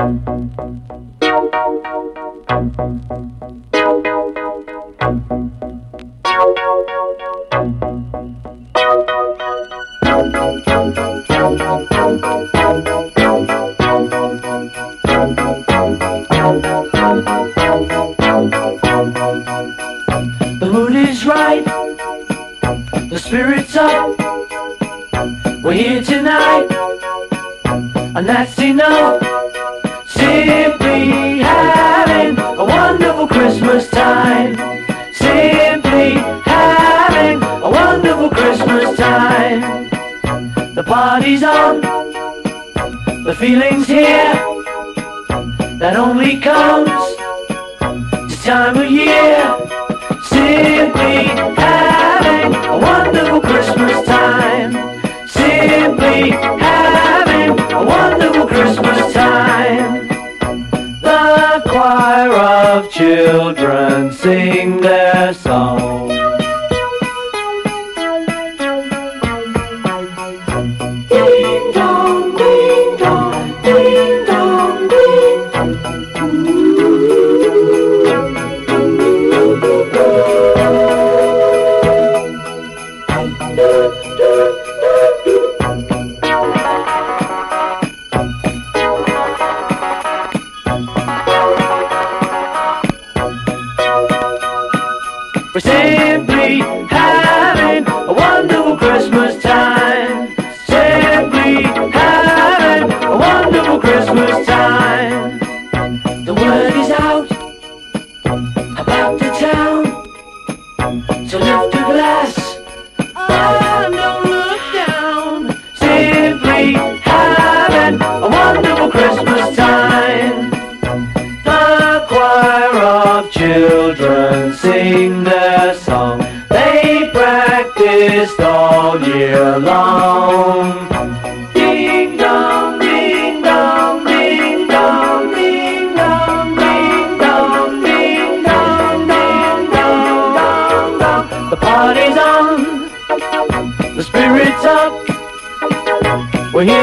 The mood is right, the spirit's up. We're here tonight, and that's enough. Simply having a wonderful Christmas time. Simply having a wonderful Christmas time. The party's on, the feeling's here. That only comes this time of year. Simply having a wonderful Christmas time. Simply having a wonderful Christmas time. The choir of children sing their song. Ding dong, ding dong, ding dong, ding We're simply having a wonderful Christmas time. Simply having a wonderful Christmas time. The word is out about the town, so lift a glass and don't look down. Simply having a wonderful Christmas time. The choir of children sing their song. They practiced all year long. Ding dong, ding dong, ding dong, ding dong, ding dong, ding dong, ding dong, dong, dong. The party's on, the spirit's up. We're here.